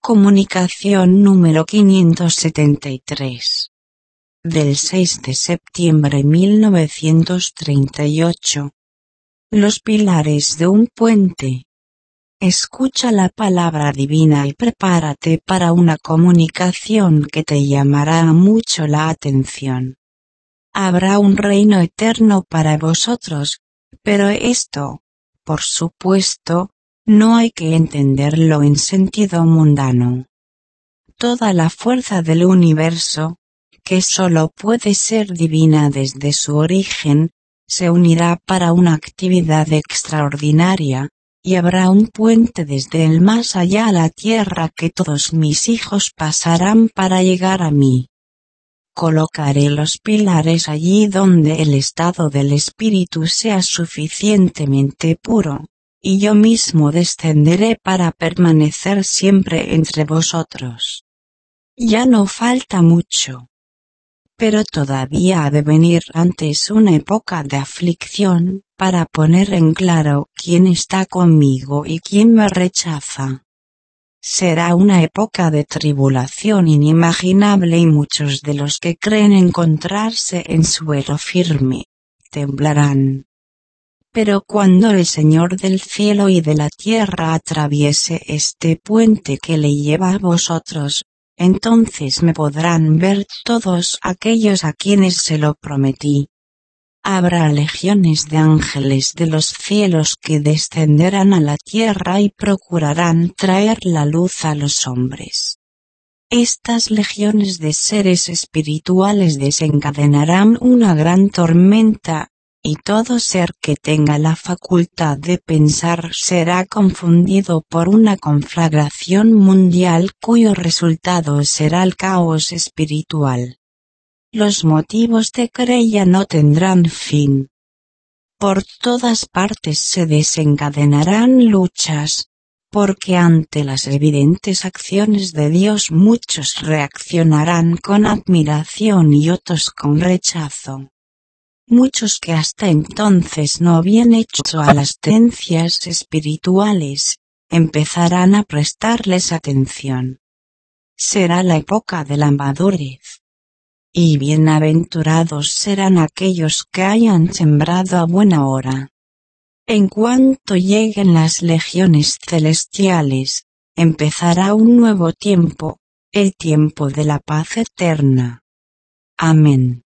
Comunicación número 573. Del 6 de septiembre 1938. Los pilares de un puente. Escucha la palabra divina y prepárate para una comunicación que te llamará mucho la atención. Habrá un reino eterno para vosotros, pero esto, por supuesto, no hay que entenderlo en sentido mundano. Toda la fuerza del universo, que solo puede ser divina desde su origen, se unirá para una actividad extraordinaria, y habrá un puente desde el más allá a la tierra que todos mis hijos pasarán para llegar a mí. Colocaré los pilares allí donde el estado del espíritu sea suficientemente puro, y yo mismo descenderé para permanecer siempre entre vosotros. Ya no falta mucho. Pero todavía ha de venir antes una época de aflicción, para poner en claro quién está conmigo y quién me rechaza. Será una época de tribulación inimaginable y muchos de los que creen encontrarse en suelo firme, temblarán. Pero cuando el Señor del cielo y de la tierra atraviese este puente que le lleva a vosotros, entonces me podrán ver todos aquellos a quienes se lo prometí. Habrá legiones de ángeles de los cielos que descenderán a la tierra y procurarán traer la luz a los hombres. Estas legiones de seres espirituales desencadenarán una gran tormenta, y todo ser que tenga la facultad de pensar será confundido por una conflagración mundial cuyo resultado será el caos espiritual. Los motivos de querella no tendrán fin. Por todas partes se desencadenarán luchas, porque ante las evidentes acciones de Dios muchos reaccionarán con admiración y otros con rechazo. Muchos que hasta entonces no habían hecho a las tendencias espirituales, empezarán a prestarles atención. Será la época de la madurez. Y bienaventurados serán aquellos que hayan sembrado a buena hora. En cuanto lleguen las legiones celestiales, empezará un nuevo tiempo, el tiempo de la paz eterna. Amén.